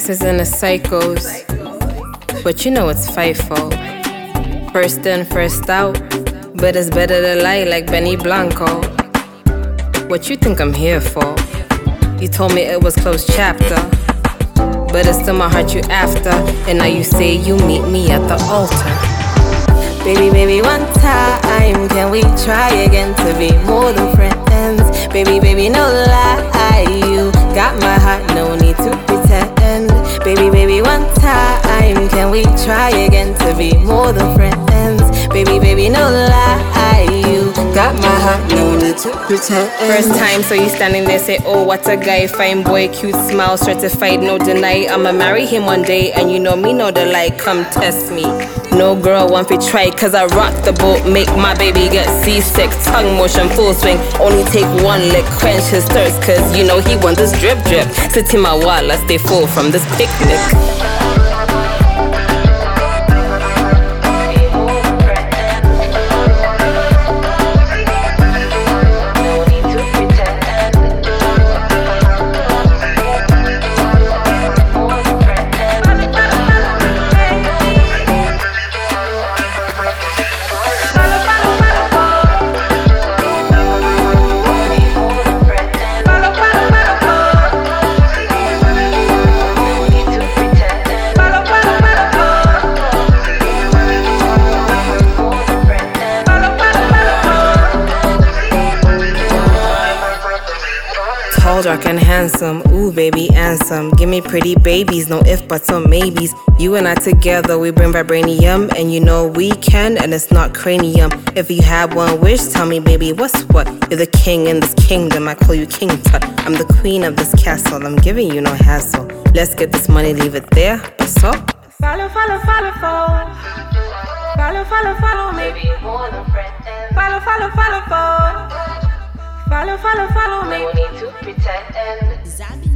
prices and the cycles, but you know it's FIFO. First in, first out, but it's better to lie like Benny Blanco. What you think I'm here for? You told me it was closed chapter, but it's still my heart you after. And now you say you meet me at the altar. Baby, baby, one time, can we try again to be more than friends? Baby, baby, no lie, you got my heart, no need to pretend. Baby, baby, one time, can we try again to be more than friends? Baby, baby, no lie, you got my heart, no need to pretend. First time, so you standing there, say, oh, what a guy, fine boy, cute smile, certified, no deny. I'ma marry him one day, and you know me, know the lie, come test me. No girl want to try, cause I rock the boat, make my baby get seasick. Tongue motion, full swing, only take one lick, quench his thirst, cause you know he want this drip drip. Sit in my wall, I stay full from this picnic. Tall, dark, and handsome, ooh baby, handsome. Give me pretty babies, no if, buts, or maybes. You and I together, we bring vibranium. And you know we can, and it's not cranium. If you had one wish, tell me baby, what's what? You're the king in this kingdom, I call you King Tut. I'm the queen of this castle, I'm giving you no hassle. Let's get this money, leave it there, what's up? Follow, follow, follow, follow. Follow, follow, follow me. Follow, follow, follow, follow. Follow, follow, follow me. No need to pretend.